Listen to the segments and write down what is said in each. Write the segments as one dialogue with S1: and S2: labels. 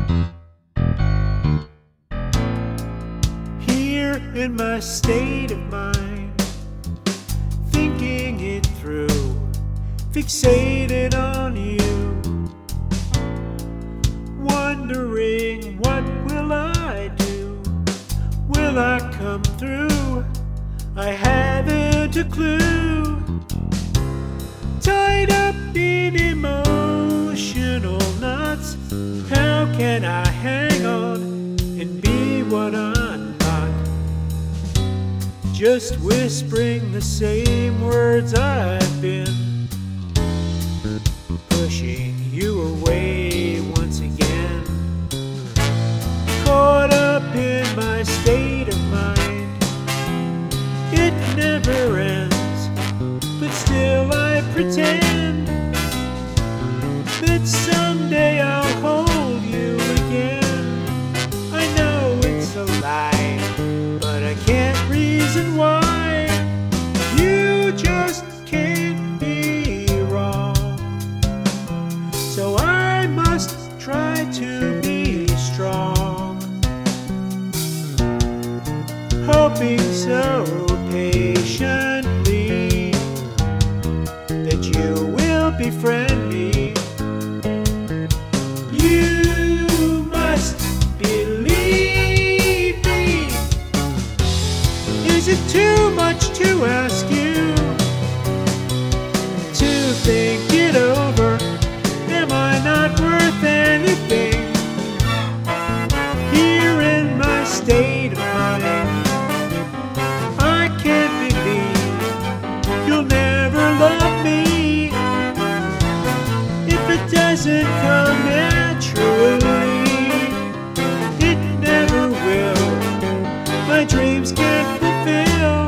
S1: Here in my state of mind, thinking it through, fixated on you, wondering what will I do? Will I come through? I haven't a clue. Tied up in emotional knots, how can I hang on and be what I'm not? Just whispering the same words I've been, pushing you away once again. Caught up in my state of mind, it never ends, but still I pretend that someday I'll hold you again. I know it's a lie, but I can't reason why. You just can't be wrong, so I must try to be strong, hoping so patiently that you will befriend me. You must believe me. Is it too much to ask you to think it over? Am I not worth anything? Here in my state of mind, I can't believe you'll never love me. If it doesn't come naturally, it never will. My dreams can't fulfill.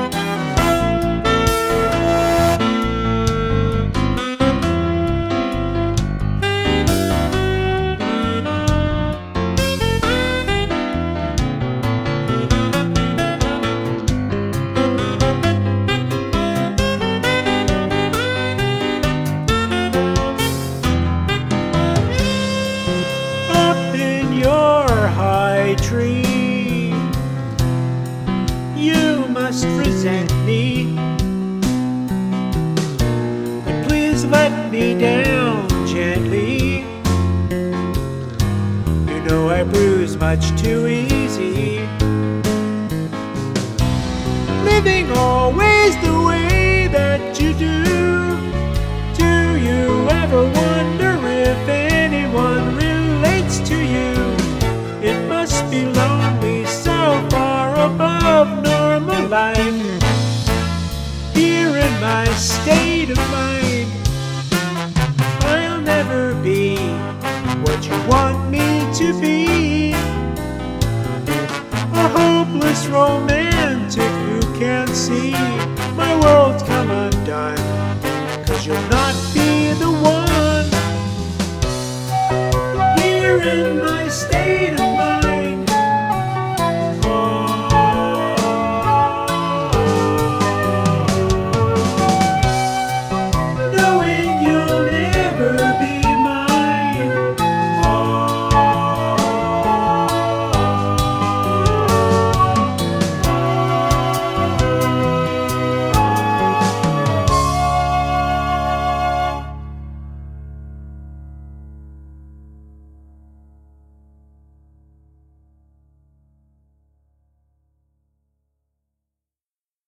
S1: Tree, you must resent me, but please let me down gently. You know I bruise much too easy, living always the way that you do. Do you ever wonder if anyone relates to you? It must be lonely, so far above normal life. Here in my state of mind, I'll never be what you want me to be. A hopeless romantic who can't see my world's come undone, 'cause you'll not be the one. Here in my state of mind,